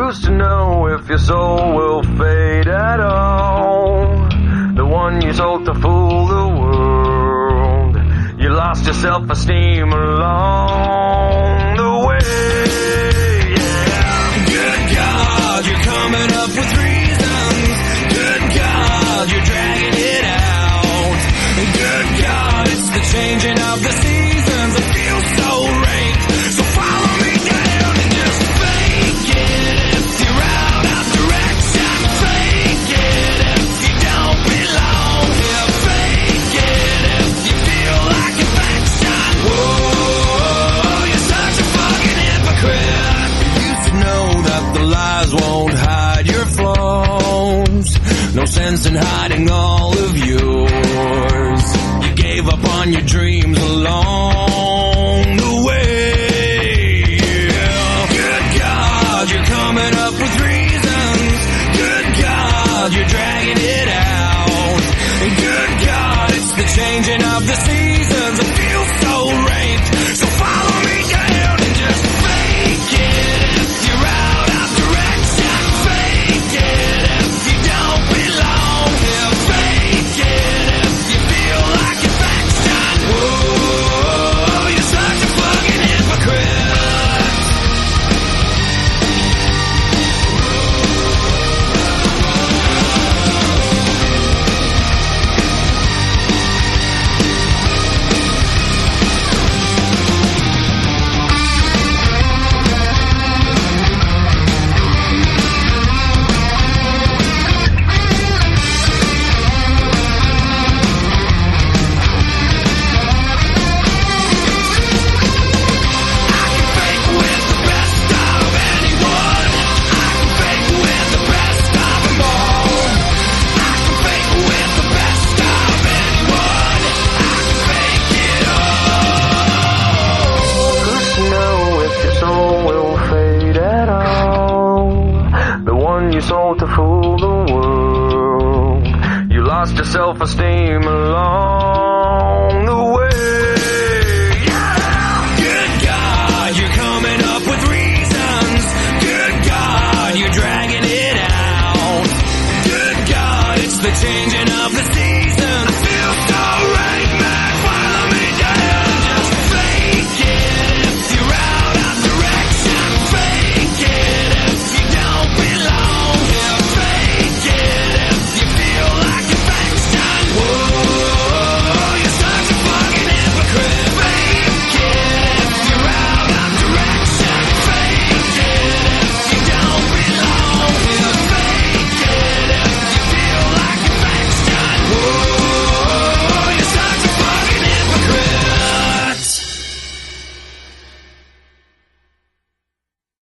Who's to know if your soul will fade at all? The one you sold to fool the world. You lost your self-esteem along the way. Yeah. Good God, you're coming up with reasons. Good God, you're dragging it out. Good God, it's the changing of the seasons. It feels so rank. So follow me down and just fake it if you're out of direction. Fake it if you don't belong here. Fake it if you feel like affection. Whoa, you're such a fucking hypocrite. You used to know that the lies won't hide your flaws. No sense in hiding all of yours. You gave up on your dreams along the way. Good God, you're coming up with reasons. Good God, you're dragging it out. Good God, it's the changing of the seasons. It feels so rank. So follow me down and just fake it if you're out of direction. Fake it if you don't belong here. Fake it if you feel like affection. Whoa, you're such a fucking hypocrite. Sold to fool the world. You lost your self-esteem along the way.